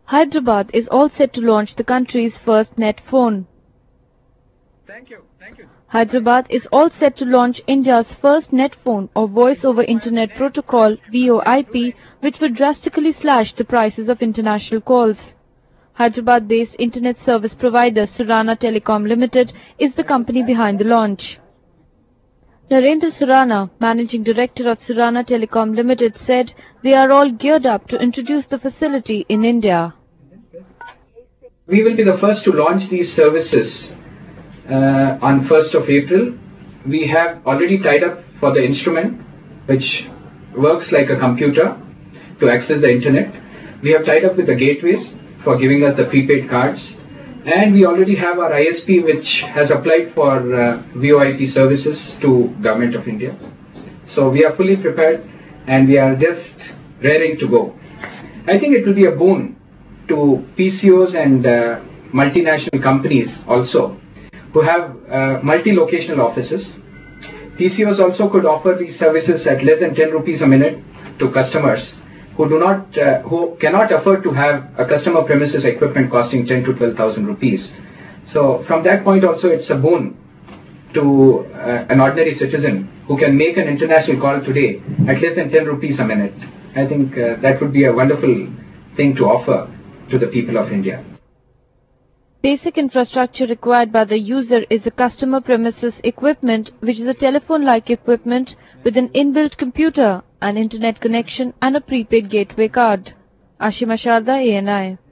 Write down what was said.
Hyderabad is all set to launch the country's first net phone. Thank you. Hyderabad is all set to launch India's first net phone or voice over internet protocol VoIP, which would drastically slash the prices of international calls. Hyderabad-based internet service provider Surana Telecom Limited is the company behind the launch. Narendra Surana, Managing Director of Surana Telecom Limited, said they are all geared up to introduce the facility in India. We will be the first to launch these services on 1st of April. We have already tied up for the instrument, which works like a computer to access the internet. We have tied up with the gateways for giving us the prepaid cards. And we already have our ISP, which has applied for VoIP services to Government of India. So we are fully prepared and we are just raring to go. I think it will be a boon to PCOs and multinational companies also who have multi-locational offices. PCOs also could offer these services at less than 10 rupees a minute to customers who cannot afford to have a customer premises equipment costing 10 to 12,000 rupees. So from that point also, it's a boon to an ordinary citizen who can make an international call today at less than 10 rupees a minute. I think that would be a wonderful thing to offer to the people of India. Basic infrastructure required by the user is a customer premises equipment, which is a telephone-like equipment with an inbuilt computer, an internet connection and a prepaid gateway card. Ashima Sharda, ANI.